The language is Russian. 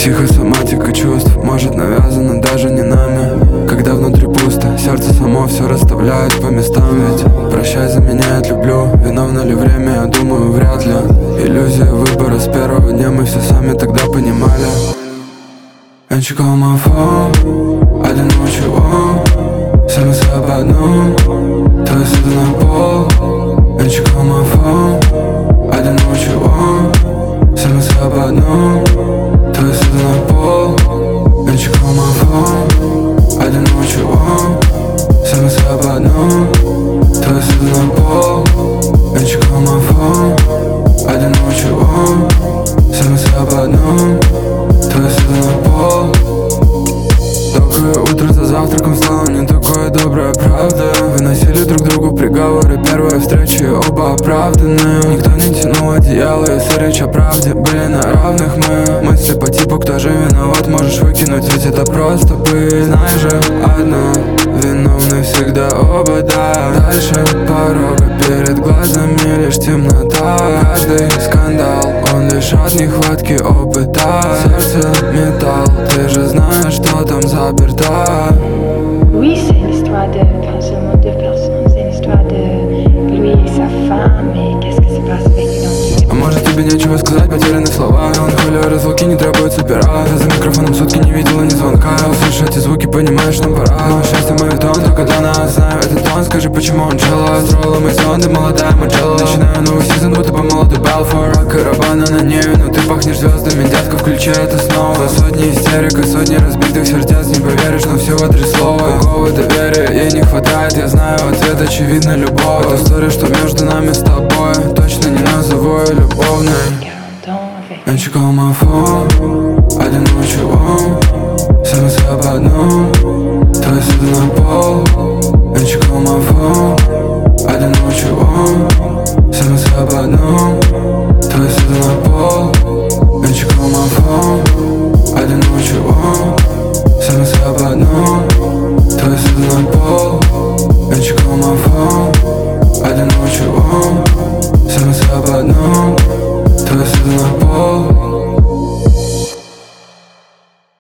Психосоматика чувств может навязана даже не нами. Когда внутри пусто, сердце само все расставляет по местам. Ведь прощай заменяет люблю. Виновно ли время, я думаю, вряд ли. Иллюзия выбора с первого дня, мы все сами тогда понимали. And you call my phone, I don't know what you want. Все мысли об одном, твои следы на пол. And you call my phone, I don't know what you want. Все мысли об одном, твои следы на пол. And you call my phone, I don't know what you want. Все мысли об одном, твои следы на пол. And you call my phone, I don't know what you want. Все мысли об одном, твои следы на пол. Доброе утро, за завтраком стало не такое доброе, правда. Выносили друг другу приговоры, первые встречи оба оправданы. Никто не тянул одеяло, если речь о правде, были на равных мы. Мысли по типу, кто же виноват, можешь выкинуть, ведь это просто быть. Знаешь же одно, виновны всегда оба, да. Дальше порога, перед глазами лишь темнота. Каждый скандал, он лишь от нехватки опыта. Сердце металл, ты же знаешь, что там заперта. Oui, c'est une histoire de pas seulement deux personnes, c'est une histoire de lui et sa femme. Mais qu'est-ce que c'est passé avec l'identité? А может тебе нечего сказать, потеряны слова. Меланхолия разлуки, не требуется пера. Я за микрофоном сутки не видела ни звонка. Услышь эти звуки, понимаешь, нам пора. Но счастье моветон, только для нас. Знаю этот тон, скажи, почему он чело. Строила мой сон, ты молодая Маджелла. Начинаю новый сезон, будто бы молодой Белфор. Каравана на ней, но ты пахнешь звездами. Детка, включи это снова. За сотни истерик и сотни разбитых сердец. Не поверишь, но всего 3 слова. Какого доверия ей не хватает, я знаю ответ, очевидно, любовь. Эта история, что между нами с тобой, точно не назову ее любовной. And you call my phone, I don't know what you want. Все мысли об одном, твои следы на пол. And you call my phone,